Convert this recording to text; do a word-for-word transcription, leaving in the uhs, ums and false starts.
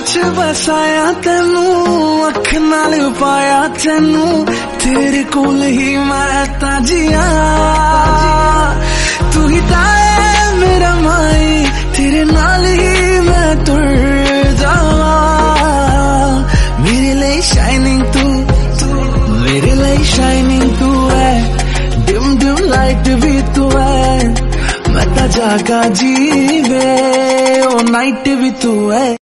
च बसाया तेनू, अख नाल पाया तेनू, तेरे कोल ही मैं ताजिया। तू ही ताए मेरा माई, तेरे नाल ही मैं तुर जावा। मेरे लिए शाइनिंग तू, मेरे लिए शाइनिंग तू है, डिम डिम लाइट भी तू है। मैं ता जागा जीवे ओ नाइट भी तू है।